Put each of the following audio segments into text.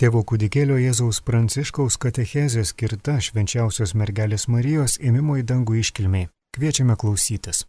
Tėvo kūdikėlio Jėzaus Pranciškaus katechezė skirta Švenčiausios mergelės Marijos ėmimo į dangų iškilmei. Kviečiame klausytis.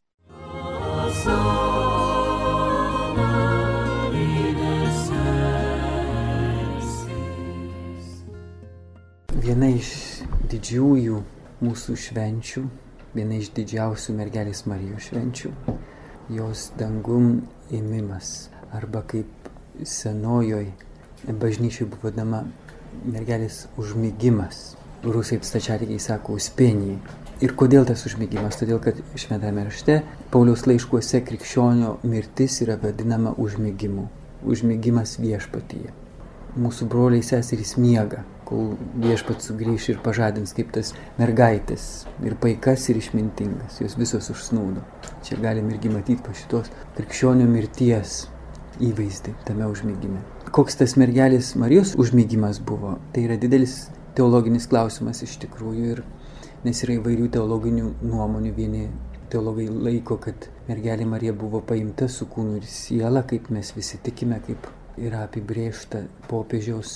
Viena iš didžiųjų mūsų švenčių, viena iš didžiausių mergelės Marijos švenčių, jos dangun ėmimas, arba kaip senojoj bažnyčiai buvo vadinama mergelės užmigimas. Rusai stačiatikiai sako uspėnijai. Ir kodėl tas užmigimas? Todėl, kad šventame rašte Pauliaus laiškuose krikščionio mirtis yra vadinama užmigimu. Užmigimas viešpatyje. Mūsų broliai seserys miega, kol viešpats sugrįš ir pažadins kaip tas mergaitės, ir paikas, ir išmintingas. Jos visos užsnūdo. Čia galim irgi matyti po šitos krikščionio mirties įvaizdį tame užmigime. Koks tas mergelės Marijos užmigimas buvo? Tai yra didelis teologinis klausimas iš tikrųjų, nes yra įvairių teologinių nuomonių. Vieni teologai laiko, kad mergelė Marija buvo paimta su kūnu ir siela, kaip mes visi tikime, kaip yra apibrėžta popiežiaus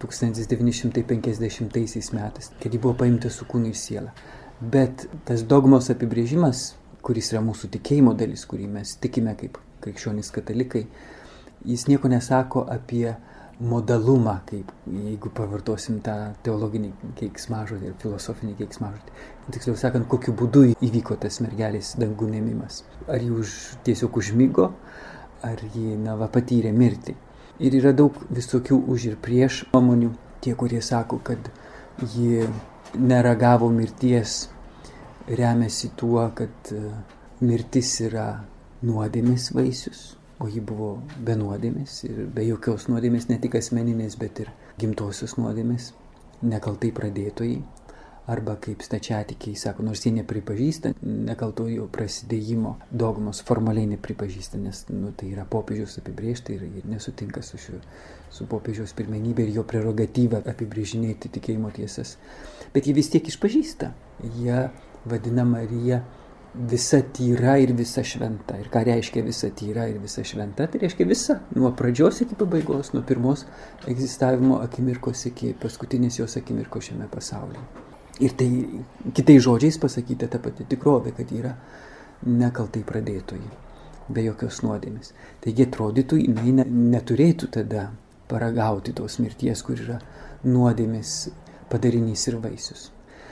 1950 metais, kad ji buvo paimta su kūnu ir siela. Bet tas dogmos apibrėžimas, kuris yra mūsų tikėjimo dalis, kurį mes tikime kaip krikščionys katalikai, jis nieko nesako apie modalumą, kaip jeigu pavartosim tą teologinį keiksmažodį ir filosofinį keiksmažodį. Tiksliau sakant, kokiu būdu įvyko tas mergelės dangun ėmimas. Ar ji tiesiog užmigo, ar ji patyrė mirtį. Ir yra daug visokių už ir prieš nuomonių. Tie, kurie sako, kad ji neragavo mirties, remiasi tuo, kad mirtis yra nuodėmės vaisius, o ji buvo be nuodėmės ir be jokios nuodėmės, ne tik asmeninės, bet ir gimtosios nuodėmės, nekaltai pradėtojai, arba kaip stačiatikiai sako, nors jie nepripažįsta nekaltojo prasidėjimo dogmos, formaliai nepripažįsta, nes tai yra popiežiaus apibrėžta ir nesutinka su popiežiaus pirmenybė ir jo prerogatyva apibrėžinėti tikėjimo tiesas. Bet jie vis tiek išpažįsta. Jie vadina Mariją visa tyra ir visa šventa. Ir ką reiškia visa tyra ir visa šventa? Tai reiškia visa, nuo pradžios iki pabaigos, nuo pirmos egzistavimo akimirkos iki paskutinės jos akimirkos šiame pasaulyje. Ir tai kitais žodžiais pasakyta ta pati tikrovė, kad yra nekaltai pradėtoji, be jokios nuodėmės. Taigi atrodytų, jinai neturėtų tada paragauti tos mirties, kur yra nuodėmės padarinys ir vaisius.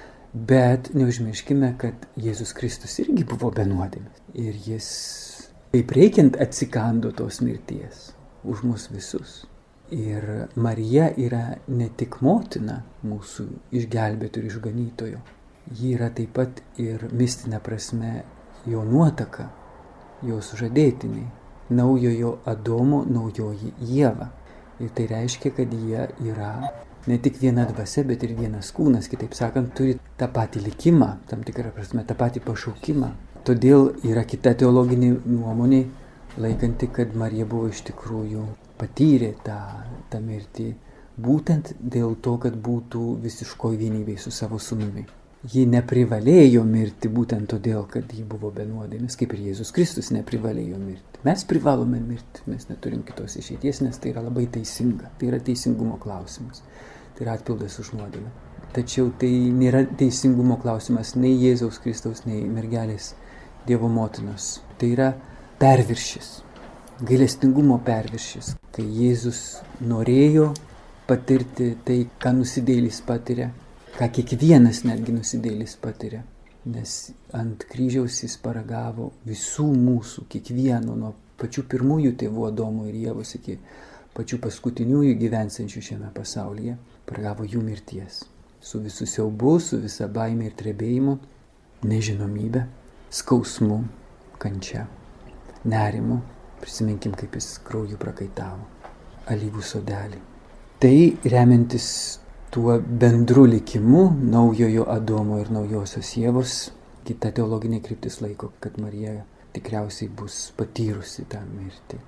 Bet neužmirškime, kad Jėzus Kristus irgi buvo be nuodėmės. Ir jis, kaip reikiant, atsikando tos mirties už mus visus. Ir Marija yra ne tik motina mūsų išgelbėto ir išganytojo. Ji yra taip pat ir mistinė prasme jo nuotaka, jo sužadėtiniai, naujojo Adomo, naujoji Ieva. Ir tai reiškia, kad jie yra ne tik viena dvasia, bet ir vienas kūnas, kitaip sakant, turi tą patį likimą, tam tikrą prasme, tą patį pašaukimą. Todėl yra kita teologinė nuomonė, laikanti, kad Marija buvo iš tikrųjų patyrė tą mirtį, būtent dėl to, kad būtų visiškoj vienybėj su savo sūnumi. Ji neprivalėjo mirti būtent todėl, kad ji buvo be nuodėmės, kaip ir Jėzus Kristus neprivalėjo mirti. Mes privalome mirti, mes neturim kitos išeities, nes tai yra labai teisinga. Tai yra teisingumo klausimas. Tai yra atpildas už nuodėmę. Tačiau tai nėra teisingumo klausimas nei Jėzaus Kristaus, nei mergelės Dievo motinos. Tai yra perviršis, gailestingumo perviršis, kai Jėzus norėjo patirti tai, ką nusidėjėlis patiria, ką kiekvienas netgi nusidėjėlis patiria. Nes ant kryžiaus jis paragavo visų mūsų, kiekvieno, nuo pačių pirmųjų tėvų Adomo ir Ievos iki pačių paskutiniųjų gyvensančių šiame pasaulyje, paragavo jų mirties. Su visų siaubu, su visa baime ir trebėjimu, nežinomybė, skausmu, kančia, nerimu. Prisiminkim, kaip jis krauju prakaitavo. Alyvų sodelį. Tai remiantis tuo bendru likimu naujojo Adomo ir naujosios Ievos, kita teologinė kryptis laiko, kad Marija tikriausiai bus patyrusi tą mirtį.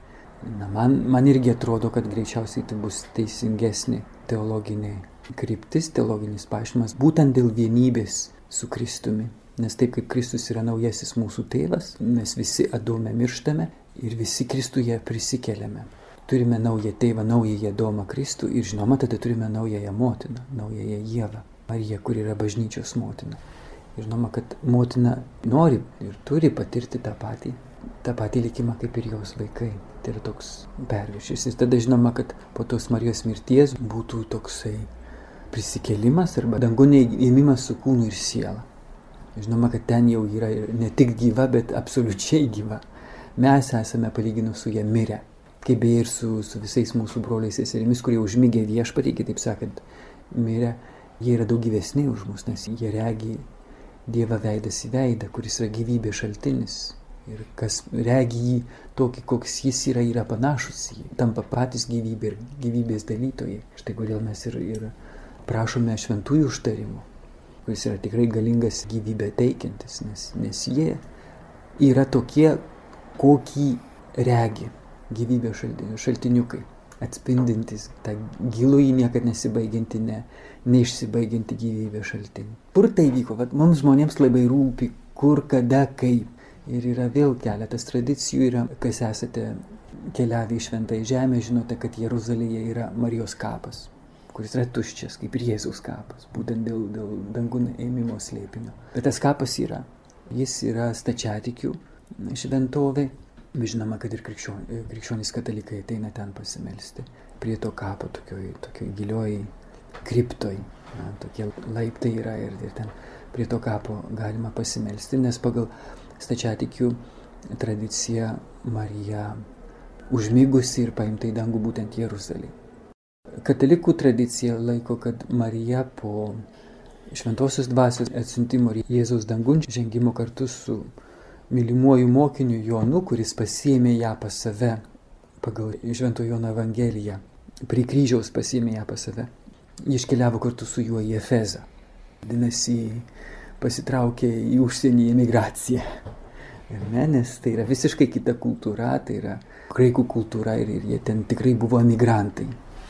Man irgi atrodo, kad greičiausiai tai bus teisingesnė teologinė kryptis, teologinis paaiškinimas, būtent dėl vienybės su Kristumi. Nes taip kaip Kristus yra naujasis mūsų tėvas, mes visi Adome mirštame ir visi Kristuje prisikeliame. turime naują tėvą, naująją Domą Kristų ir žinoma, tada turime naująją motiną, naująją Ievą, Mariją, kuri yra bažnyčios motina. Ir žinoma, kad motina nori ir turi patirti tą patį likimą kaip ir jos vaikai. Tai yra toks perviršis. Ir tada žinoma, kad po tos Marijos mirties būtų toksai prisikėlimas arba dangun įėmimas su kūnu ir siela. Žinoma, kad ten jau yra ne tik gyva, bet absoliučiai gyva. Mes esame palyginus su ją mirę. Kaip beje ir su visais mūsų broliais seserimis, kurie užmigė viešpatį, kitaip sakant, mirę, jie yra daug gyvesni už mus, nes jie regi Dievą veidas į veidą, kuris yra gyvybės šaltinis. Ir kas regi jį tokį, koks jis yra panašus į jį, tampa patys gyvybė ir gyvybės dalytojai. Štai kodėl mes ir prašome šventųjų užtarimų, kuris yra tikrai galingas gyvybę teikiantis, nes jie yra tokie, kokį regi gyvybės šaltiniukai, atspindintis tą gilųjį, niekad nesibaigianti, neišsibaigianti gyvybės šaltinį. Kur tai vyko? Vat mums žmonėms labai rūpi, kur, kada, kaip. Ir yra vėl keletas tradicijų, kas esate keliavę į Šventąją Žemę, žinote, kad Jeruzalėje yra Marijos kapas, kuris yra tuščias, kaip ir Jėzaus kapas, būtent dėl dangun ėmimo slėpinio. Bet tas kapas jis yra stačiatikių šventovė. Žinoma, kad ir krikščionys katalikai ateina ten pasimelsti. Prie to kapo tokioj gilioj kriptoj, tokie laiptai yra ir ten prie to kapo galima pasimelsti, nes pagal stačiatikių tradiciją Marija užmigusi ir paimta į dangų būtent Jeruzalėje. Katalikų tradicija laiko, kad Marija po šventosios dvasios atsiuntimo Jėzaus dangun žengimo kartu su mylimuoju mokiniu Jonu, kuris pasiėmė ją pas save, pagal Švento Jono Evangeliją, prie kryžiaus pasiėmė ją pas save. Ji iškeliavo kartu su juo į Efezą. Vadinasi, pasitraukė į užsienį emigraciją. Nes tai yra visiškai kita kultūra, tai yra graikų kultūra ir jie ten tikrai buvo emigrantai.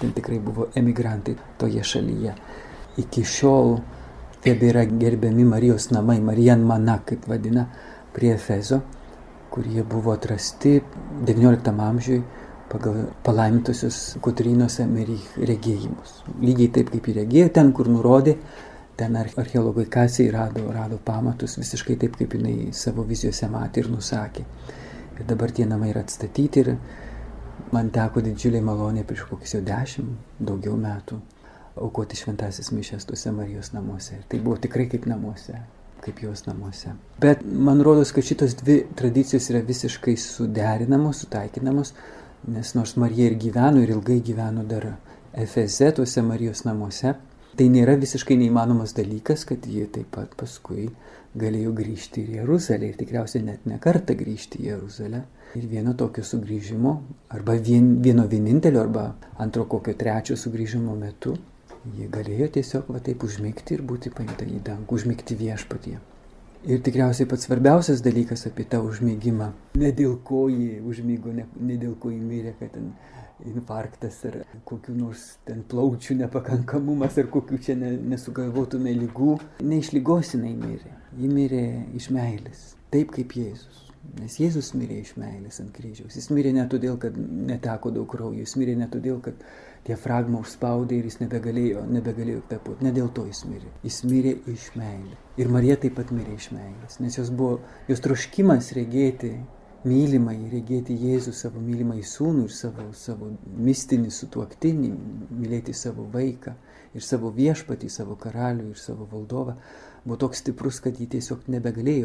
Toje šalyje. Iki šiol tebėra gerbiami Marijos namai, Marijan Mana, kaip vadina, prie Efezo, kurie buvo atrasti XIX amžiui pagal palaimintosios Kotrynos Emerich regėjimus. Lygiai taip, kaip jį regėjo, ten, kur nurodė, ten archeologai kasiai rado pamatus, visiškai taip, kaip jinai savo vizijose matė ir nusakė. Ir dabar tie namai yra atstatyti ir man teko didžiuliai malonė prieš kokius jau 10, daugiau metų aukoti šventasis mišias tuose Marijos namuose. Ir tai buvo tikrai kaip namuose. Kaip jos namuose. Bet man rodos, kad šitos dvi tradicijos yra visiškai suderinamos, sutaikinamos, nes nors Marija ir gyveno, ir ilgai gyveno dar Efeze, tuose Marijos namuose, tai nėra visiškai neįmanomas dalykas, kad ji taip pat paskui galėjo grįžti į Jeruzalę ir tikriausiai net ne kartą grįžti į Jeruzalę. Ir vieno tokio sugrįžimo, arba vieno vienintelio, arba antro kokio trečio sugrįžimo metu, jie galėjo tiesiog taip užmigti ir būti paimta į dangų, užmigti viešpatyje. Ir tikriausiai pats svarbiausias dalykas apie tą užmigimą, ne dėl ko jie užmigo, ne dėl ko jie mirė, kad ten infarktas ar kokių nors ten plaučių nepakankamumas ar kokių čia nesugalvotume lygų. Ne iš lygos jinai mirė, ji mirė iš meilės, taip kaip Jėzus. Nes Jėzus mirė iš meilės ant kryžiaus. Jis mirė ne todėl, kad neteko daug kraujo, jis mirė ne todėl, kad diafragmą užspaudė ir jis nebegalėjo kvėpuoti. Ne dėl to jis mirė. Jis mirė iš meilės. Ir Marija taip pat mirė iš meilės. Nes jos troškimas regėti mylimąjį, regėti Jėzų, savo mylimąjį sūnų ir savo mistinį sutuoktinį, mylėti savo vaiką ir savo viešpatį, savo karalių ir savo valdovą, buvo toks stiprus, kad ji tiesiog nebegalėjo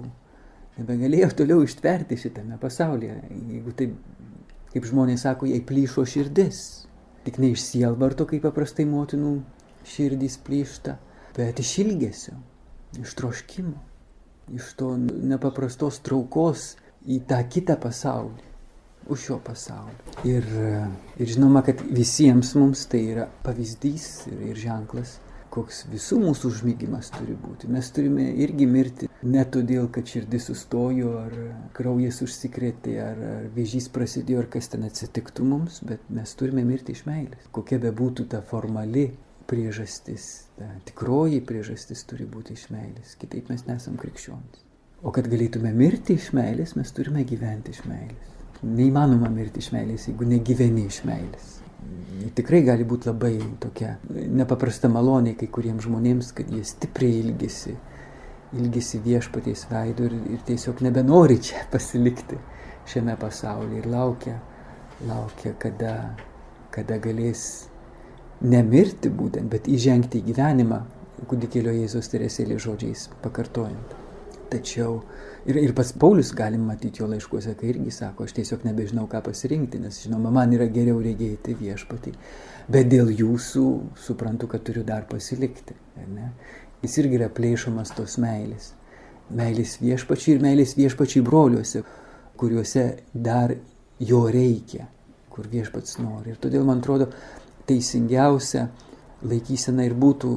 toliau ištverti šitame pasaulyje. Jeigu taip, kaip žmonės sako, jai plyšo širdis. Tik ne iš sielvarto, kaip paprastai motinų širdys plyšta, bet iš ilgesio, iš troškimo, iš to nepaprastos traukos į tą kitą pasaulį, už šio pasaulio. Ir žinoma, kad visiems mums tai yra pavyzdys ir ženklas, koks visų mūsų užmigimas turi būti. Mes turime irgi mirti ne todėl, kad širdis sustojo, ar kraujas užsikrėtė, ar vėžys prasidėjo, ar kas ten atsitiktų mums, bet mes turime mirti iš meilės. Kokia be būtų ta formali priežastis, ta tikroji priežastis turi būti iš meilės. Kitaip mes nesam krikščionys. O kad galėtume mirti iš meilės, mes turime gyventi iš meilės. neįmanoma mirti iš meilės, jeigu negyveni iš meilės. Tikrai gali būti labai tokia nepaprasta malonė kai kuriems žmonėms, kad jie stipriai ilgisi viešpaties veido ir tiesiog nebenori čia pasilikti šiame pasaulyje ir laukia kada galės nemirti būtent, bet įžengti į gyvenimą, kūdikėlio Jėzaus Teresėlės žodžiais pakartojant. Tačiau ir pats Paulius galim matyti jo laiškuose, kai irgi sako, aš tiesiog nebežinau, ką pasirinkti, nes žinoma, man yra geriau regėti viešpatį, bet dėl jūsų suprantu, kad turiu dar pasilikti. Ne? Jis irgi yra plėšomas tos meilės. Meilės viešpačiai ir meilės viešpačiai broliuose, kuriuose dar jo reikia, kur viešpats nori. Ir todėl, man atrodo, teisingiausia laikysena ir būtų,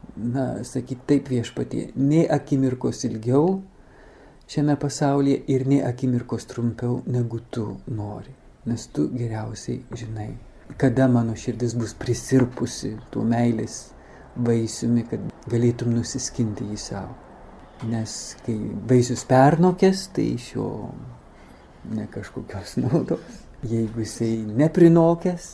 sakyti taip viešpatie, nei akimirkos ilgiau šiame pasaulyje ir nei akimirkos trumpiau, negu tu nori. Nes tu geriausiai žinai, kada mano širdis bus prisirpusi tų meilės vaisiumi, kad galėtum nusiskinti jį savo. Nes kai vaisius pernokės, tai iš jo ne kažkokios naudos. Jeigu jisai neprinokęs,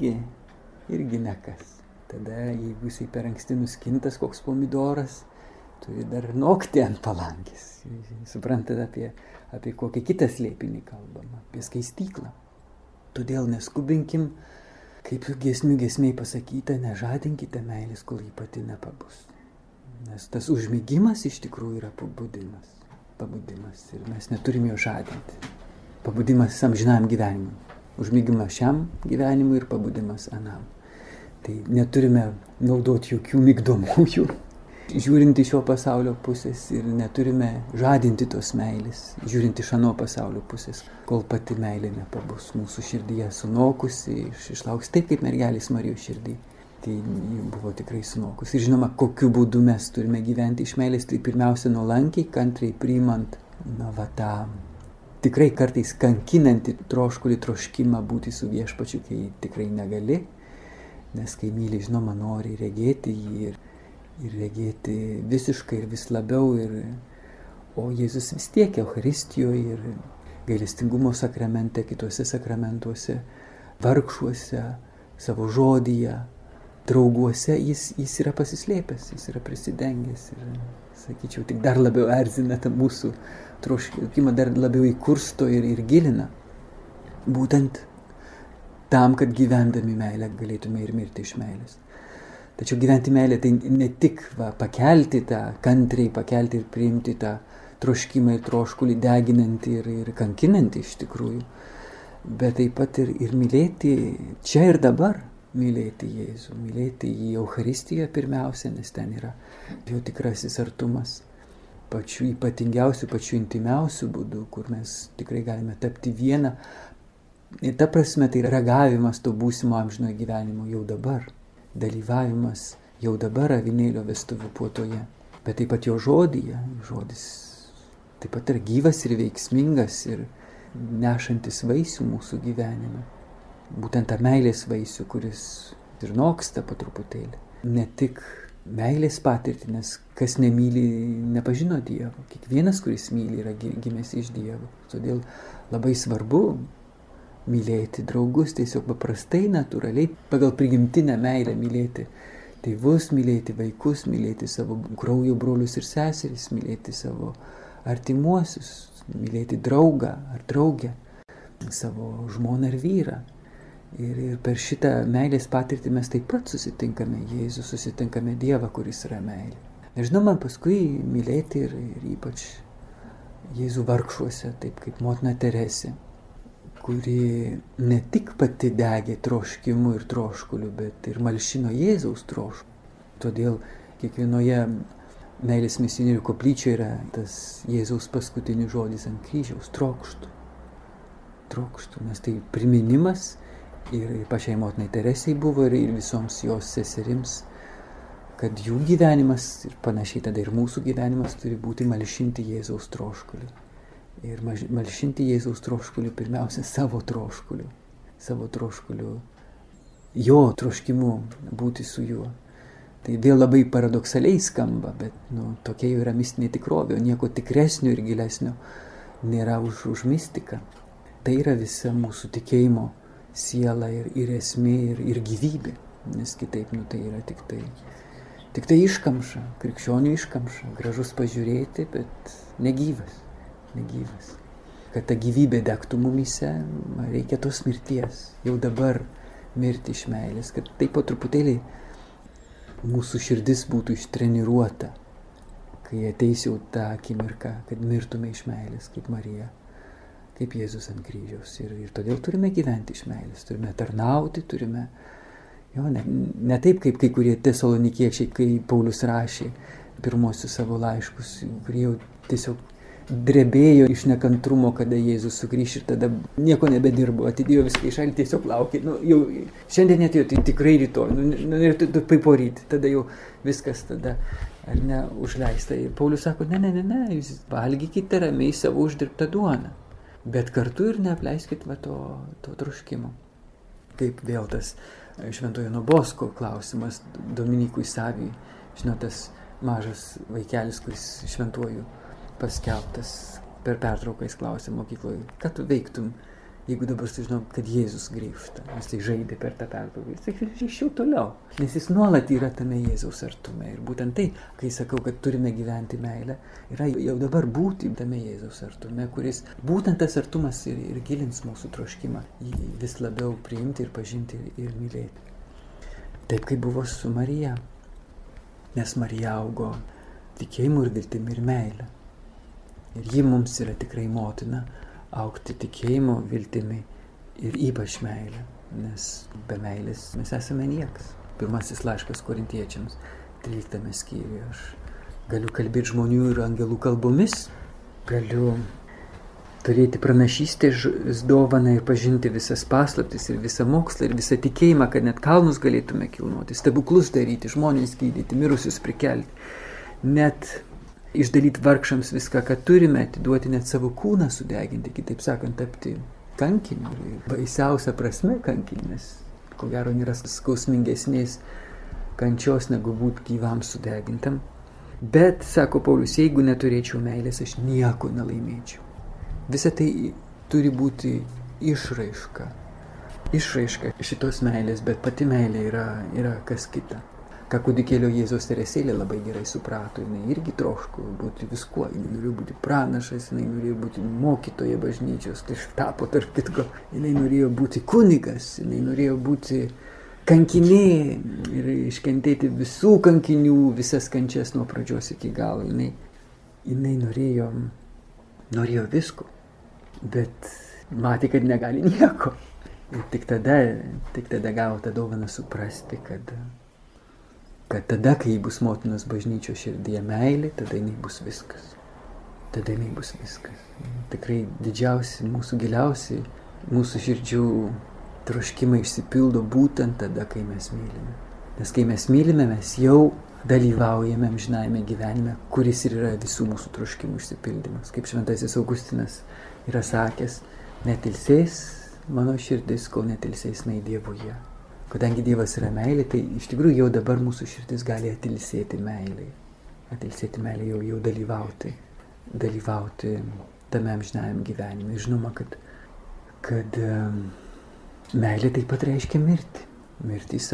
irgi nekas. Tada, jeigu jisai per anksti nuskintas koks pomidoras, turi dar nokti ant palankės. Suprantate, apie kokį kitą slėpinį kalbama, apie skaistyklą. Todėl neskubinkim, kaip giesmiai pasakyta, nežadinkite meilės, kol ji pati nepabus. Nes tas užmigimas iš tikrųjų yra pabudimas ir mes neturim jo žadinti. Pabudimas amžinam gyvenimui. Užmigimas šiam gyvenimui ir pabudimas anam. Tai neturime naudoti jokių migdomųjų, žiūrint iš šio pasaulio pusės ir neturime žadinti tos meilės, žiūrint iš ano pasaulio pusės, kol pati meilė nepabus mūsų širdyje sunokusi, išlauks taip kaip mergelės Marijos širdį. Tai ji buvo tikrai sunokusi. Ir žinoma, kokiu būdu mes turime gyventi iš meilės, tai pirmiausia nuolankiai, kantriai priimant tą tikrai kartais kankinantį troškimą būti su viešpačiu, kai tikrai negali. Nes kai myli, žinoma, nori regėti jį ir regėti visiškai ir vis labiau. O Jėzus vis tiek Eucharistijoje ir gailestingumo sakramente, kituose sakramentuose, vargšuose, savo žodyje, drauguose, jis yra pasislėpęs, jis yra prisidengęs. Ir, sakyčiau, tik dar labiau erzina tą mūsų troškimą, dar labiau įkursto ir gilina. Būtent tam, kad gyvendami meilę galėtume ir mirti iš meilės. Tačiau gyventi meilę tai ne tik pakelti tą kantriai, pakelti ir priimti tą troškimą ir troškulį deginantį ir kankinantį iš tikrųjų, bet taip pat ir mylėti čia ir dabar, mylėti Jėzų, mylėti jį Eucharistijoje pirmiausia, nes ten yra jo tikrasis artumas, pačiu ypatingiausiu, pačiu intimiausiu būdu, kur mes tikrai galime tapti vieną. Ir ta prasme tai ragavimas to būsimo amžinojo gyvenimo jau dabar, dalyvavimas jau dabar avinėlio vestuvių puotoje, bet taip pat jo žodyje, žodis taip pat yra gyvas ir veiksmingas ir nešantis vaisių mūsų gyvenime. Būtent tą meilės vaisių, kuris ir noksta po truputėlį. Ne tik meilės patirtį, nes kas nemyli, nepažino Dievo. Kiekvienas, kuris myli, yra gimęs iš Dievo. Todėl labai svarbu mylėti draugus, tiesiog paprastai, natūraliai, pagal prigimtinę meilę mylėti tėvus, mylėti vaikus, mylėti savo kraujo brolius ir seseris, mylėti savo artimuosius, mylėti draugą ar draugę, savo žmoną ar vyrą. Ir per šitą meilės patirtį mes taip pat susitinkame Jėzų, susitinkame Dievą, kuris yra meilė. Nežinoma, paskui mylėti ir ypač Jėzų vargšuose, taip kaip motina Teresė, kuri ne tik pati degė troškimu ir troškuliu, bet ir malšino Jėzaus troškulį. Todėl kiekvienoje meilės misionierių koplyčioje yra tas Jėzaus paskutinis žodis ant kryžiaus – trokštu. Trokštu, nes tai priminimas ir pačiai motinai Teresei buvo ir visoms jos seserims, kad jų gyvenimas ir panašiai tada ir mūsų gyvenimas turi būti malšinti Jėzaus troškulį. Ir malšinti Jėzaus troškulį pirmiausia savo troškuliu, jo troškimu būti su juo. Tai vėl labai paradoksaliai skamba, bet tokia jau yra mistinė tikrovė, nieko tikresnio ir gilesnio nėra už mistiką. Tai yra visa mūsų tikėjimo siela ir esmė ir gyvybė, nes kitaip tai yra tik tai iškamša, krikščionių iškamša, gražus pažiūrėti, bet negyvas. Kad ta gyvybė degtų mumyse, reikia tos mirties, jau dabar mirti iš meilės, kad taip po truputėlį mūsų širdis būtų ištreniruota, kai ateis jau ta akimirka, kad mirtume iš meilės, kaip Marija, kaip Jėzus ant kryžiaus. Ir todėl turime gyventi iš meilės, turime tarnauti, turime, ne taip kaip kai kurie tesalonikiečiai, kai Paulius rašė pirmosius savo laiškus, kurie jau tiesiog drebėjo iš nekantrumo, kada Jėzus sugrįš ir tada nieko nebedirbo, atidėjo viską į šalį, tiesiog laukė. Jau šiandien atėjo, tai tikrai rytoj, ir tai poryt, tada jau viskas tada, ar ne, užleista. Ir Paulius sako, ne, jūs valgykite ramiai savo uždirbtą duoną, bet kartu ir neapleiskit to troškimo. Kaip vėl tas Šventojo Jono Bosko klausimas Dominikui Savijui, tas mažas vaikelis, kuris šventuoju paskelbtas, per pertrauką jis klausė mokykloje, ką tu veiktum, jeigu dabar sužinom, kad Jėzus grįžta. Jis tai žaidė per tą pertrauką. Jis sakė, išėjau toliau, nes jis nuolat yra tame Jėzaus artume. Ir būtent tai, kai sakau, kad turime gyventi meilę, yra jau dabar būti tame Jėzaus artume, kuris būtent tas artumas ir gilins mūsų troškimą, jį vis labiau priimti ir pažinti ir mylėti. Taip kaip buvo su Marija, nes Marija augo tikėjimu ir viltimi ir meilę. Ir ji mums yra tikrai motina augti tikėjimo, viltimi ir ypač meilę, nes be meilės mes esame niekas. Pirmasis laiškas Korintiečiams, 13 skyriuje. Aš galiu kalbėti žmonių ir angelų kalbomis, galiu turėti pranašystės dovaną ir pažinti visas paslaptis ir visą mokslą ir visą tikėjimą, kad net kalnus galėtume kilnoti, stebuklus daryti, žmonės gydyti, mirusius prikelti, net išdalyti vargšams viską, ką turime, atiduoti net savo kūną sudeginti, kitaip sakant, tapti kankiniu. Ir baisiausia prasme kankiniu, nes ko gero nėra skausmingesnės kančios negu būti gyvam sudegintam. Bet, sako Paulius, jeigu neturėčiau meilės, aš nieko nelaimėčiau. Visa tai turi būti išraiška šitos meilės, bet pati meilė yra kas kita. Ką kūdikėlio Jėzaus Teresėlė labai gerai suprato, jinai irgi troško būti viskuo, jinai norėjo būti pranašas, jinai norėjo būti mokytoja bažnyčios, tai tapo tarp kitko, jinai norėjo būti kunigas, jinai norėjo būti kankinė ir iškentėti visų kankinių, visas kančias nuo pradžios iki galo, jinai norėjo visko, bet matė, kad negali nieko. Ir tik tada gavo tą dovaną suprasti, kad tada, kai bus motinos bažnyčios širdyje meilė, tada jinai bus viskas. Tikrai didžiausi, mūsų giliausi, mūsų širdžių troškimai išsipildo būtent tada, kai mes mylime. Nes kai mes mylime, mes jau dalyvaujame amžinajame gyvenime, kuris ir yra visų mūsų troškimų išsipildymas. Kaip šventasis Augustinas yra sakęs, netilsės mano širdis, kol netilsės Dievuje. Kadangi Dievas yra meilė, tai iš tikrųjų jau dabar mūsų širdis gali atilsėti meilė. Atilsėti meilė jau dalyvauti tame amžinajam gyvenime. Žinoma, kad meilė taip pat reiškia mirti. Mirti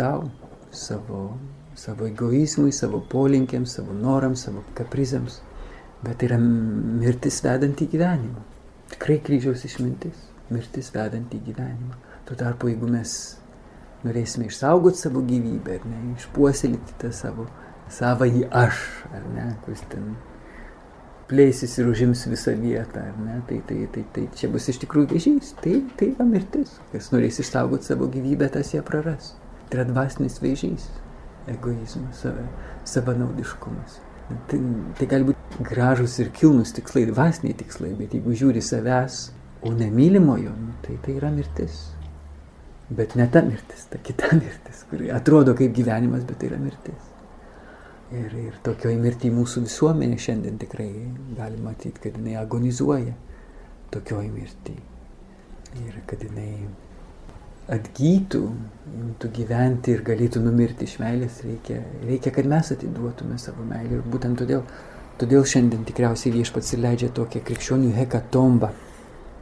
savo egoizmui, savo polinkiams, savo norams, savo kaprizams. Bet tai yra mirtis vedant į gyvenimą. Tikrai kryžiaus išmintis. Mirtis vedant į gyvenimą. Tuo tarpu, jeigu mes norėsime išsaugoti savo gyvybę, ar ne, išpuoselėti tą savąjį aš, ar ne, kuris ten plėsis ir užims visą vietą, ar ne, tai čia bus iš tikrųjų vėžys, tai yra mirtis. Kas norės išsaugoti savo gyvybę, tas ją praras. Tai yra dvasinis vėžys, egoizmas, savanaudiškumas. Tai gali būti gražus ir kilnus tikslai, dvasiniai tikslai, bet jeigu žiūri savęs, o nemylimojo, tai yra mirtis. Bet ne ta mirtis, ta kita mirtis, kuri atrodo kaip gyvenimas, bet tai yra mirtis. Ir tokioj mirtį mūsų visuomenė šiandien tikrai gali matyti, kad jinai agonizuoja tokioj mirtį. Ir kad jinai atgytų, imtų gyventi ir galėtų numirti iš meilės, reikia, kad mes atiduotume savo meilę. Ir būtent todėl šiandien tikriausiai Viešpats leidžia tokią krikščionių hekatombą,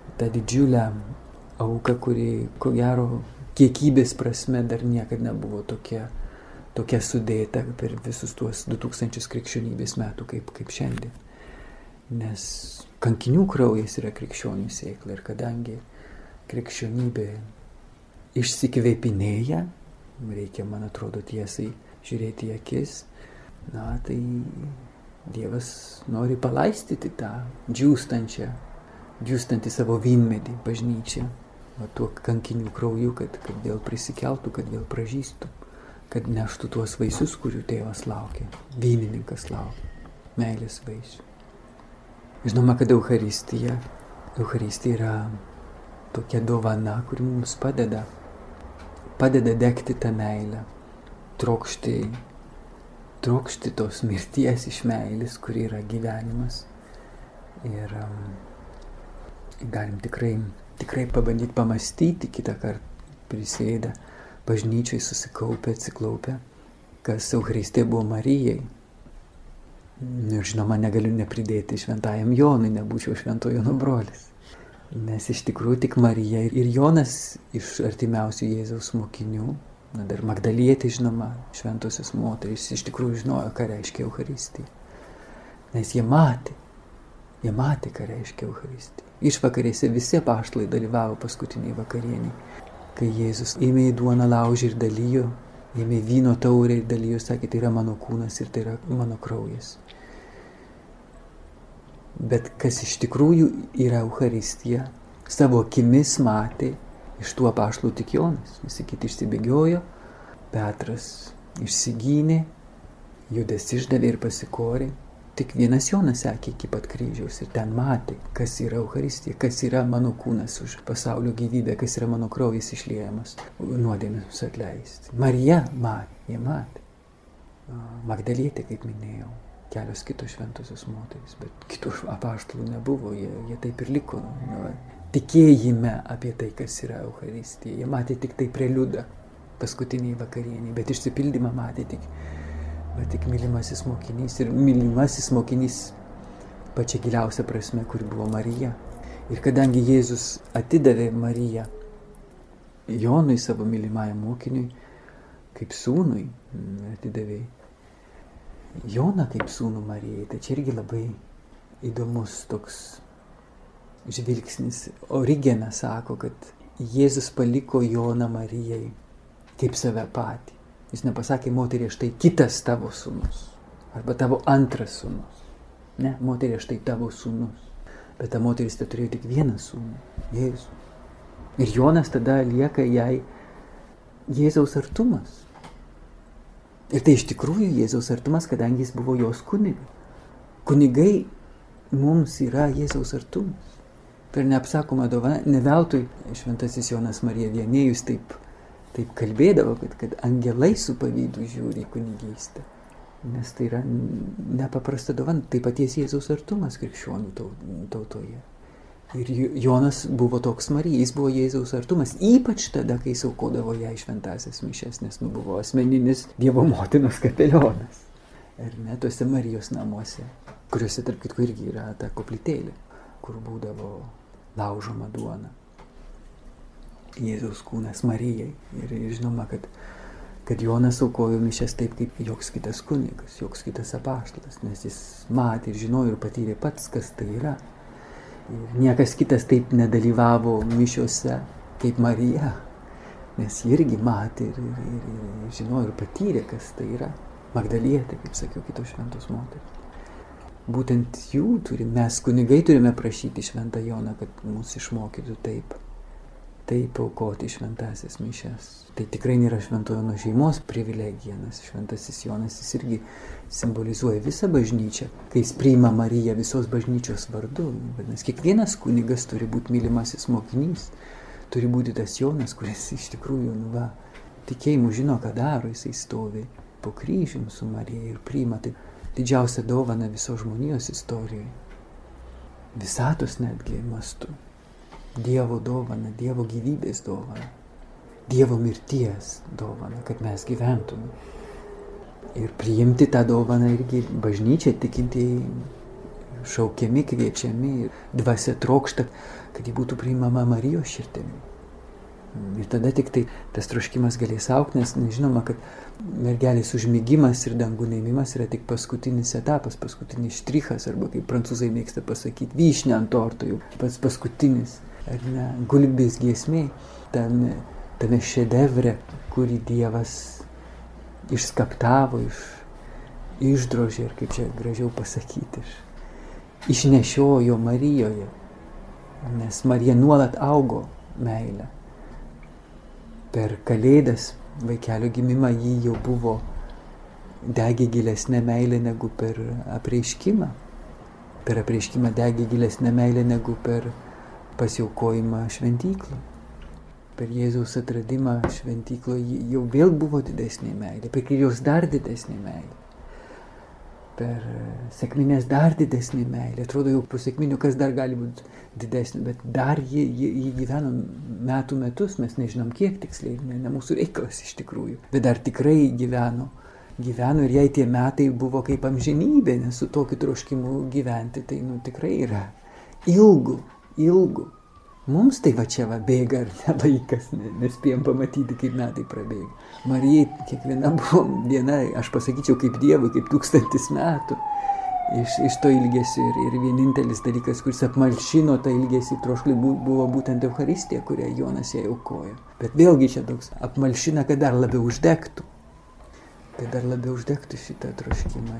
tą didžiulę auką, kuri, ko gero, kiekybės prasme dar niekada nebuvo tokia sudėta per visus tuos 2000 krikščionybės metų kaip šiandien. Nes kankinių kraujas yra krikščionių sėkla ir kadangi krikščionybė išsikvėpinėja, reikia, man atrodo, tiesiai žiūrėti į akis, tai Dievas nori palaistyti tą džiūstantį savo vynmedį, bažnyčią, tuo kankinių krauju, kad vėl prisikeltų, kad vėl pražystų, kad neštų tuos vaisius, kurių tėvas laukia, vynininkas laukia, meilės vaisių. Žinoma, kad Eucharistija yra tokia dovana, kuri mums padeda degti tą meilę, trokšti tos mirties iš meilės, kuri yra gyvenimas. Ir galim tikrai pabandyti pamastyti kitą kartą prisėdę, bažnyčiai susikaupę, atsiklaupę, kas Eucharistija buvo Marijai. Ir žinoma, negaliu nepridėti šventajam Jonui, nebūčiau švento Jono brolis. Nes iš tikrųjų tik Marija ir Jonas iš artimiausių Jėzaus mokinių, dar Magdalietė, žinoma, šventosios moterys, iš tikrųjų žinojo, ką reiškia Eucharistija. Nes jie matė, ką reiškia Eucharistija. Išvakarėse visi apaštalai dalyvavo paskutiniai vakarieniai, kai Jėzus ėmė į duoną laužį ir dalijo, ėmė vyno taurę ir dalijo, sakė, tai yra mano kūnas ir tai yra mano kraujas. Bet kas iš tikrųjų yra Eucharistija, savo akimis matė iš tų apaštalų tik Jonas. Visi kiti išsibėgiojo, Petras išsigynė, Judas išdavė ir pasikorė. Tik vienas Jonas sekė iki pat kryžiaus ir ten matė, kas yra Eucharistija, kas yra mano kūnas už pasaulio gyvybę, kas yra mano kraujas išliejamas nuodėmėms atleisti. Marija jie matė. Magdalietė, kaip minėjau, kelios kitos šventosios moterys, bet kitų apaštalų nebuvo, jie taip ir liko tikėjime apie tai, kas yra Eucharistija. Jie matė tik tai preliudą paskutiniai vakarieniai, bet išsipildymą matė tik mylimasis mokinys. Ir mylimasis mokinys pačia giliausia prasme, kuri buvo Marija. Ir kadangi Jėzus atidavė Mariją Jonui, savo mylimajam mokiniui, kaip sūnui, atidavė Joną kaip sūnų Marijai, tai čia irgi labai įdomus toks žvilgsnis. Origenas sako, kad Jėzus paliko Joną Marijai kaip save patį. Jis nepasakė moteriai, štai kitas tavo sūnus, arba tavo antras sūnus. Ne, moteriai, štai tavo sūnus. Bet ta moteris tai turėjo tik vieną sūnų, Jėzų. Ir Jonas tada lieka jai Jėzaus artumas. Ir tai iš tikrųjų Jėzaus artumas, kadangi jis buvo jos kunigas. Kunigai mums yra Jėzaus artumas. Tai neapsakoma dovana. Ne veltui šventasis Jonas Marija Vienėjus taip kalbėdavo, kad angelai su pavydu žiūri į kunigystę. Nes tai yra nepaprasta dovana. Tai paties Jėzaus artumas krikščionių tautoje. Ir Jonas buvo toks Marija, jis buvo Jėzaus artumas, ypač tada, kai jis aukodavo jai šventąsias mišias, nes buvo asmeninis Dievo motinos kapelionas. Ir net tuose Marijos namuose, kuriuose tarp kitko irgi yra ta koplytėlė, kur būdavo laužoma duona. Jėzaus kūnas Marijai. Ir žinoma, kad Jonas aukojo mišias taip, kaip joks kitas kunigas, joks kitas apaštalas, nes jis matė ir žinojo ir patyrė pats, kas tai yra. Ir niekas kitas taip nedalyvavo mišiuose kaip Marija, nes ji irgi matė ir žinojo ir patyrė, kas tai yra. Magdalietė, kaip sakiau, kitos šventos moterys. Būtent jų mes kunigai turime prašyti šventą Joną, kad mus išmokytų taip aukoti šventąsias mišias. Tai tikrai nėra švento Jono šeimos privilegija, nes šventasis Jonas jis irgi simbolizuoja visą bažnyčią, kai jis priima Mariją visos bažnyčios vardu. Nes kiekvienas kunigas turi būti mylimasis mokinys, turi būti tas Jonas, kuris iš tikrųjų tikėjimu žino, ką daro, jisai stovi po kryžium su Marija ir priima tai didžiausią dovaną visos žmonijos istorijoje. Visatos netgi mastu. Dievo dovana, Dievo gyvybės dovana, Dievo mirties dovana, kad mes gyventume. Ir priimti tą dovaną irgi bažnyčia tikintieji šaukiami, kviečiami ir dvasia trokšta, kad ji būtų priimama Marijos širdimi. Ir tada tik tai tas troškimas galės augti, nes žinoma, kad mergelės užmigimas ir dangų neimimas yra tik paskutinis etapas, paskutinis štrichas, arba kaip prancūzai mėgsta pasakyti, vyšnia ant torto, jau pats paskutinis, ar ne, gulbės giesmė, tame šedevre, kurį Dievas išskaptavo, išdrožė, ir kaip čia gražiau pasakyti, išnešiojo Marijoje, nes Marija nuolat augo meilę. Per Kalėdas vaikelio gimimą jį jau buvo degė gilesnė meilė negu per apreiškimą. Per apreiškimą degė gilesnė meilė negu per pasiaukojimą šventyklą. Per Jėzaus atradimą šventykloje jau vėl buvo didesnė meilė, per kryžiaus dar didesnė meilė, per sekmines dar didesnė meilė. Atrodo, jau po sekminių kas dar gali būti didesnė, bet dar jį gyveno metus, mes nežinom kiek tiksliai, ne mūsų reikalas iš tikrųjų, bet dar tikrai gyveno ir jai tie metai buvo kaip amžinybė, nes su tokiu troškimu gyventi tai tikrai yra ilgu. Mums tai va čia bėga ar ne laikas, nespėjom pamatyti, kaip metai prabėga. Marijai kiekviena buvo diena, aš pasakyčiau, kaip Dievui, kaip 1000 metų iš to ilgesio. Ir vienintelis dalykas, kuris apmalšino tą ilgesį troškulį, buvo būtent Eucharistija, kurią Jonas jai aukojo. Bet vėlgi čia toks apmalšina, kad dar labiau uždegtų. Šitą troškimą.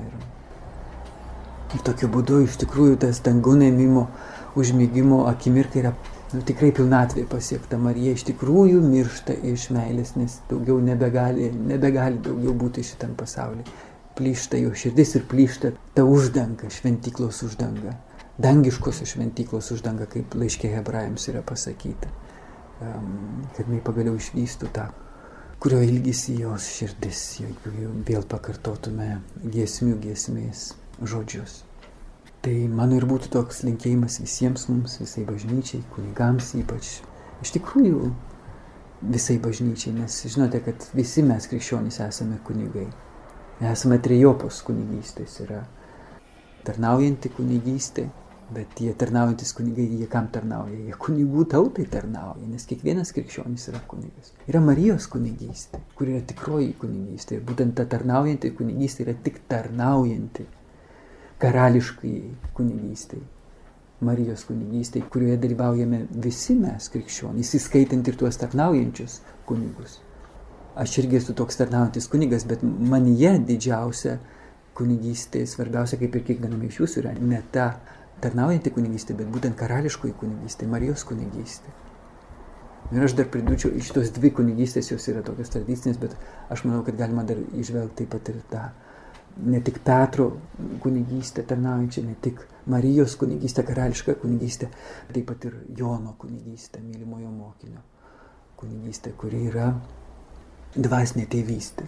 Ir tokiu būdu iš tikrųjų tas dangų neėmimo, užmigimo akimirka yra tikrai pilnatvė pasiekta. Marija iš tikrųjų miršta iš meilės, nes daugiau nebegali daugiau būti šitam pasaulyje. Plyšta jo širdis ir plyšta ta uždanga, šventyklos uždanga, dangiškosios šventyklos uždanga, kaip laiške Hebrajams yra pasakyta, kad jinai pagaliau išvystų tą, kurio ilgisi jos širdis, jeigu vėl pakartotume giesmės žodžius. Tai mano ir būtų toks linkėjimas visiems mums, visai bažnyčiai, kunigams ypač. Iš tikrųjų, visai bažnyčiai, nes žinote, kad visi mes krikščionys esame kunigai. Esame trejopos kunigystės. Yra tarnaujanti kunigystė, bet tie tarnaujantis kunigai, jie kam tarnauja? Jie kunigų tautai tarnauja, nes kiekvienas krikščionis yra kunigas. Yra Marijos kunigystė, kur yra tikroji kunigystė. Ir būtent ta tarnaujanti kunigystė yra tik tarnaujanti karališkai kunigystei, Marijos kunigystei, kurioje dalyvaujame visi mes krikščionys, įskaitant ir tuos tarnaujančius kunigus. Aš irgi esu toks tarnaujantis kunigas, bet manyje didžiausia kunigystė, svarbiausia kaip ir kiekviename iš jūsų yra ne ta tarnaujanti kunigystė, bet būtent karališkoji kunigystė, Marijos kunigystė. Ir aš dar pridurčiau, iš tos dvi kunigystės jos yra tokios tradicinės, bet aš manau, kad galima dar išvelgti taip pat ir tą ne tik Petro kunigystę tarnaujančią, ne tik Marijos kunigystę, karališką kunigystę, taip pat ir Jono kunigystę, mylimojo mokinio kunigystę, kuri yra dvasinė tėvystė,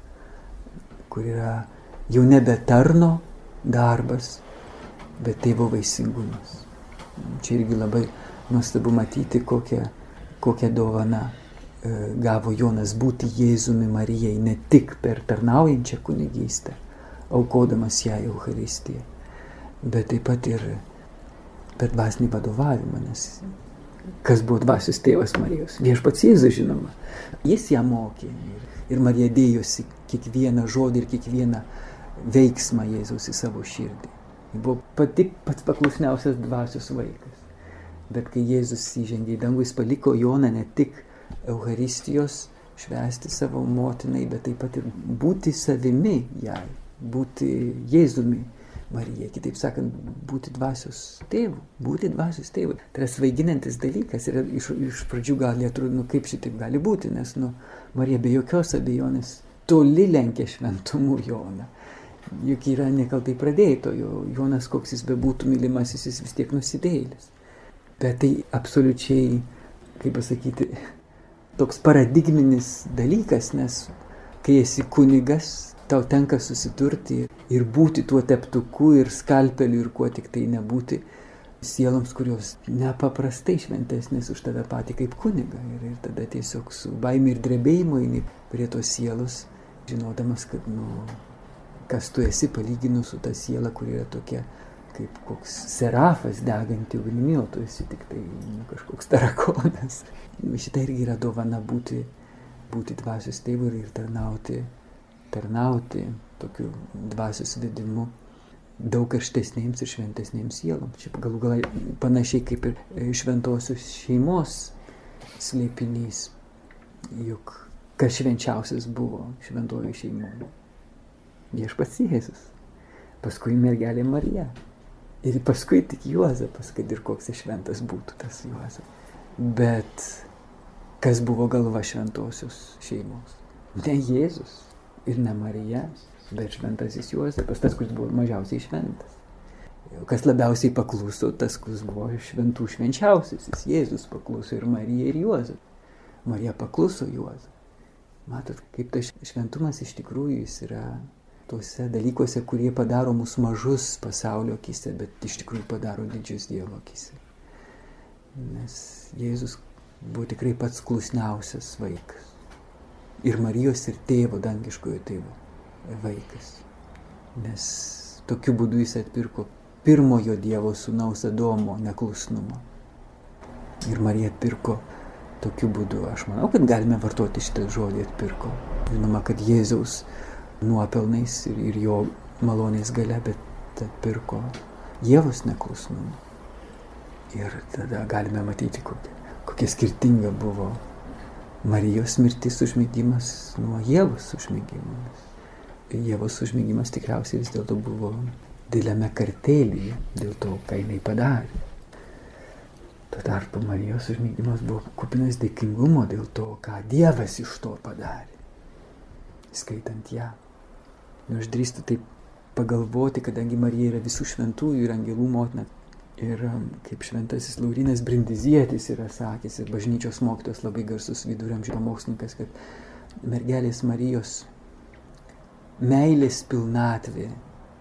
kur yra jau nebe tarno darbas, bet tėvo vaisingumas. Čia irgi labai nuostabu matyti, kokią dovaną gavo Jonas būti Jėzumi Marijai, ne tik per tarnaujančią kunigystę, aukodamas ją Eucharistiją, bet taip pat ir per dvasinį vadovavimą, nes kas buvo dvasios tėvas Marijos? Viešpats Jėzus, žinoma. Jis ją mokė ir Marija dėjosi kiekvieną žodį ir kiekvieną veiksmą Jėzaus į savo širdį. Ji buvo pats paklusniausias dvasios vaikas. Bet kai Jėzus įžengė į dangų, jis paliko Joną ne tik Eucharistijos švęsti savo motinai, bet taip pat ir būti savimi jai, būti Jėzumi Marijai, kitaip sakant, būti dvasios tėvu. Tai yra svaiginantis dalykas ir iš pradžių gali atrodo, kaip šitaip gali būti, nes Marija be jokios abejonės toli lenkia šventumu Joną. Juk yra nekaltai pradėtojo, Jonas, koks jis bebūtų mylimasis, jis vis tiek nusidėjėlis. Bet tai absoliučiai, kaip pasakyti, toks paradigminis dalykas, nes kai esi kunigas, tau tenka susidurti ir būti tuo teptuku ir skalpeliu ir kuo tik tai nebūti sieloms, kurios nepaprastai šventesnės už tave patį kaip kunigą. Ir tada tiesiog su baime ir drebėjimu eini prie tos sielos, žinodamas, kad kas tu esi palyginus su ta siela, kuri yra tokia kaip koks serafas deganti ugnimi, o tu esi tik tai kažkoks tarakonas. Šitą irgi yra dovana būti dvasios tėvu ir tarnauti tokiu dvasios vedimu daug karštesnėms ir šventesnėms sieloms. Šiaip galų galai panašiai kaip ir šventosios šeimos slėpinys, juk kas švenčiausias buvo šventoji šeima? Viešpats Jėzus, paskui mergelė Marija ir paskui tik Juozapas, kad ir koks šventas būtų tas Juozapas. Bet kas buvo galva šventosios šeimos? Ne Jėzus ir ne Marija, bet šventasis Juozapas, tas, kuris buvo mažiausiai šventas. Kas labiausiai pakluso, tas, kuris buvo šventų švenčiausiasis. Jėzus pakluso ir Marija, ir Juozapas. Marija pakluso Juozapui. Matot, kaip tas šventumas iš tikrųjų jis yra tuose dalykuose, kurie padaro mus mažus pasaulio akise, bet iš tikrųjų padaro didžius Dievo akise. Nes Jėzus buvo tikrai pats klusniausias vaikas. Ir Marijos ir tėvo, dangiškojo tėvo vaikas. Nes tokiu būdu jis atpirko pirmojo Dievo sūnaus Adomo neklusnumą. Ir Marija atpirko tokiu būdu. Aš manau, kad galime vartoti šitą žodį atpirko. Žinoma, kad Jėzaus nuopelnais ir jo malonės galia, bet atpirko Ievos neklusnumą. Ir tada galime matyti, kokia skirtinga buvo Marijos mirtis užmigdymas nuo Ievos užmigdymas. Ievos užmigdymas tikriausiai vis dėlto buvo dideliame kartėlyje dėl to, ką jinai padarė. Tuo tarpu Marijos užmigdymas buvo kupinas dėkingumo dėl to, ką Dievas iš to padarė, skaitant ją. Aš drįstu taip pagalvoti, kadangi Marija yra visų šventųjų ir angelų motina. Ir kaip šventasis Laurynas Brindizietis yra sakęs, ir bažnyčios mokytojas labai garsus viduramžių pamokslininkas, kad mergelės Marijos meilės pilnatvė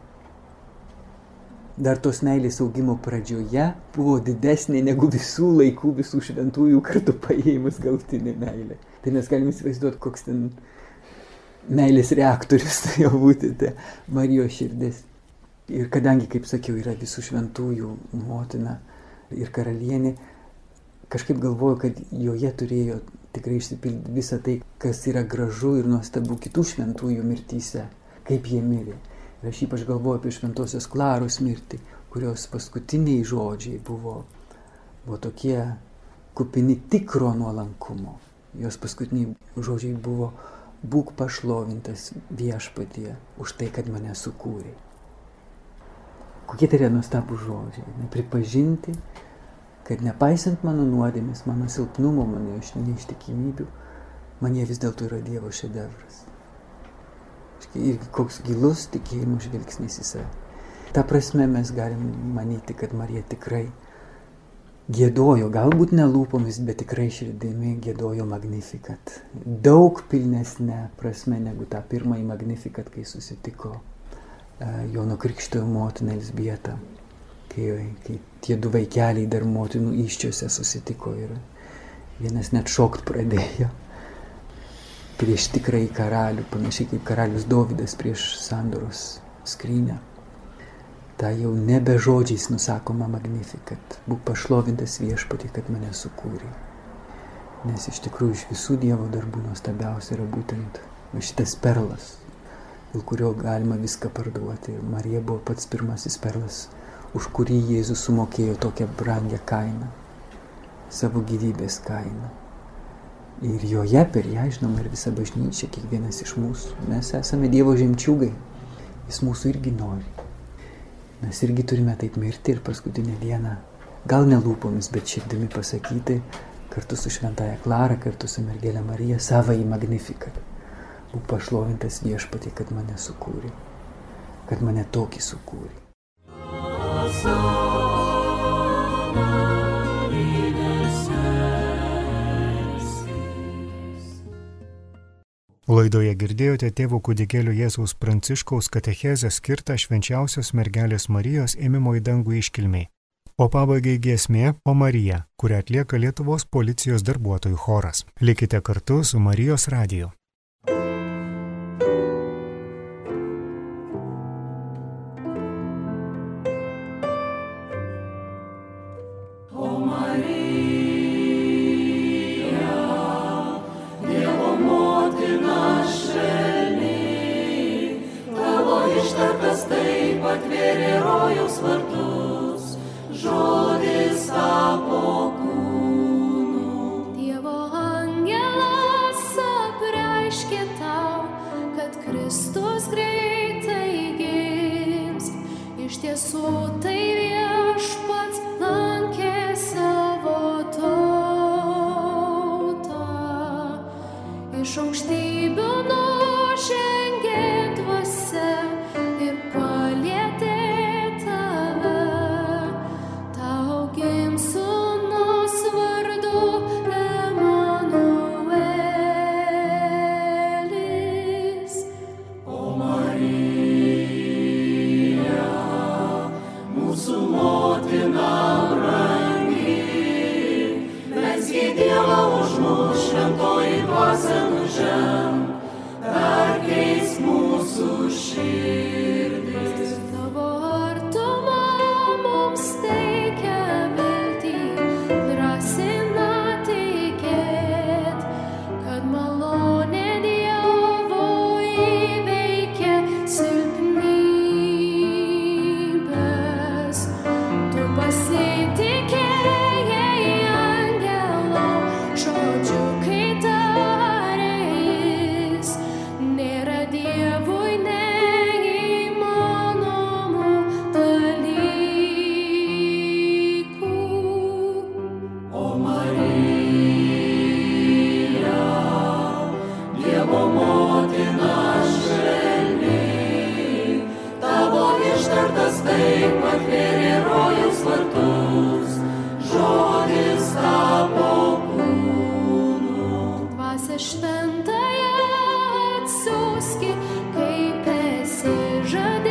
dar tos meilės augimo pradžioje buvo didesnė negu visų laikų, visų šventųjų kartu paėmus galutinė meilė. Tai mes galime įsivaizduoti, koks ten meilės reaktorius tai jau būti ta Marijos širdis. Ir kadangi, kaip sakiau, yra visų šventųjų motina ir karalienė, kažkaip galvoju, kad joje turėjo tikrai išsipildyti visą tai, kas yra gražu ir nuostabu kitų šventųjų mirtyse, kaip jie mirė. Ir aš ypač galvoju apie šventosios Klaros mirtį, kurios paskutiniai žodžiai buvo tokie kupini tikro nuolankumo. Jos paskutiniai žodžiai buvo: būk pašlovintas Viešpatie už tai, kad mane sukūrė. Kokie tai yra nuostabų žodžiai. Pripažinti, kad nepaisant mano nuodėmės, mano silpnumo, mano neištikimybių, man jie vis dėlto yra Dievo šedevras. Ir koks gilus tikėjimo žvilgsnis į save. Ta prasme mes galim manyti, kad Marija tikrai giedojo, galbūt ne lūpomis, bet tikrai širdimi giedojo Magnificat. Daug pilnesnė prasme negu tą pirmąjį Magnificat, kai susitiko Jono Krikštojo motina Elzbieta, kai tie du vaikeliai dar motinų įsčiose susitiko ir vienas net šokt pradėjo prieš tikrąjį karalių, panašiai kaip karalius Dovydas prieš sandoros skrynę. Ta jau nebe žodžiais nusakoma Magnificat: būk pašlovintas Viešpatie, kad mane sukūrė. Nes iš tikrųjų iš visų Dievo darbų nuostabiausia yra būtent šitas perlas, dėl kurio galima viską parduoti. Ir Marija buvo pats pirmasis perlas, už kurį Jėzus sumokėjo tokią brangią kainą, savo gyvybės kainą. Ir joje, per ją, žinoma, ir visa bažnyčia, kiekvienas iš mūsų, mes esame Dievo žemčiugai. Jis mūsų irgi nori. Mes irgi turime taip mirti ir paskutinę dieną, gal ne lūpomis, bet širdimi pasakyti, kartu su šventaja Klara, kartu su mergelė Marija, savąjį Magnificat: būk pašlovintas Viešpatie, kad mane sukūrė, kad mane tokį sukūrė. Laidoje girdėjote tėvo kūdikėlio Jėzaus Pranciškaus katechezę skirtą švenčiausios mergelės Marijos ėmimo į dangų iškilmei. O pabaigai giesmė O Marija, kurią atlieka Lietuvos policijos darbuotojų choras. Likite kartu su Marijos radiju. ištartas taip atvėrė rojaus vartus, žodis tapo kūnu. Dievo angelas apreiškė tau, kad Kristus greitai gims. Iš tiesų tai viešpats lankė savo tautą. Iš aukštybių nužengė dvasia ir palietė tave. Tau gims sūnus vardu Emanuelis. O Marija, mūsų motina brangi, melski Dievą už mus, šventoji dvasia nuženk, perkeisk mūsų širdis. Tavo artuma mums teikia viltį, drąsina tikėt, kad malonė Dievo įveikia silpnybes. Tu pasitikėjai angelo žodžiu, kai tarė jis, nėra Dievui neįmanomų dalykų. O Marija, Dievo motina švelni, tavo ištartas taip atvėrė rojaus vartus, žodis tapo kūnu. Dvasia šventąją atsiųski, kaip esi žadėjęs.